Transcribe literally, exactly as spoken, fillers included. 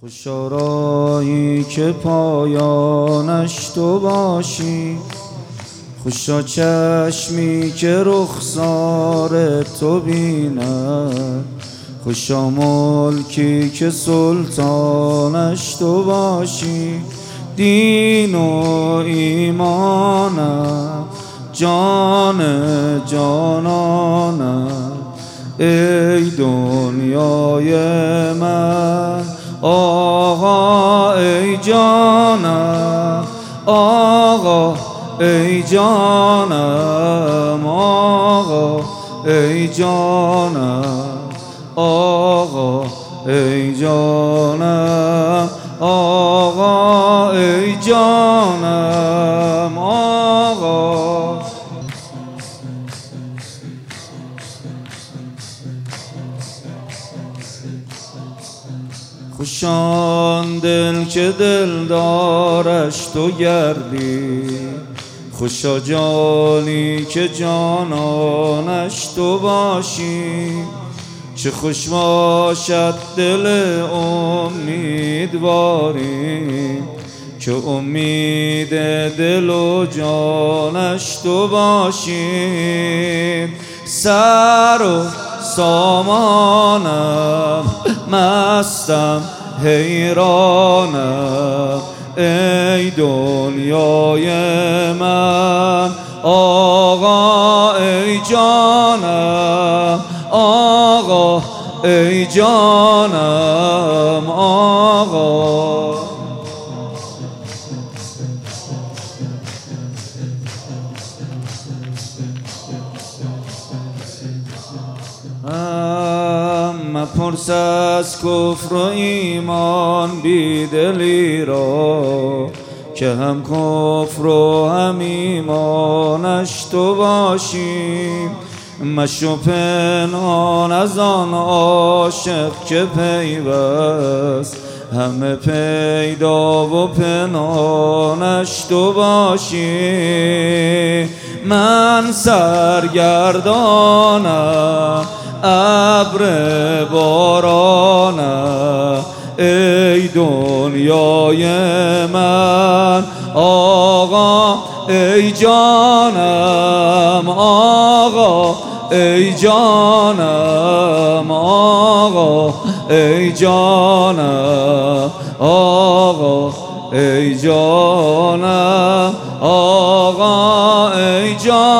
خوشا راهی که پایانش تو باشی، خوشا چشمی که رخسار تو بیند، خوشا ملکی که سلطانش تو باشی. دین و ایمانم جان جانانم، ای دنیای من آقا ای جانم، آقا ای جانم، آقا ای جانم، آقا ای جانم، آقا ای جانم، آقا. خوشان دل که دلدارش تو گردی، خوشا جانی که جانانش تو باشی. چه خوش باشد دل امیدواری، که امید دل و جانش تو باشی. سر و سامانم مستم حیرانم، ای دنیای من آقا ای جانم، آقا ای جانم، آقا. مپرس از کفر و ایمان بیدلی را، که هم کفر و هم ایمانش تو باشی. مشو پنهان از آن عاشق که پیوست، همه پیدا و پنهانش تو باشی. من سرگردانم ابر بارانم، ای دنیای من آقا ای جانم، آقا ای جانم، آقا ای جانم، آقا ای جانم، آقا ای جانم.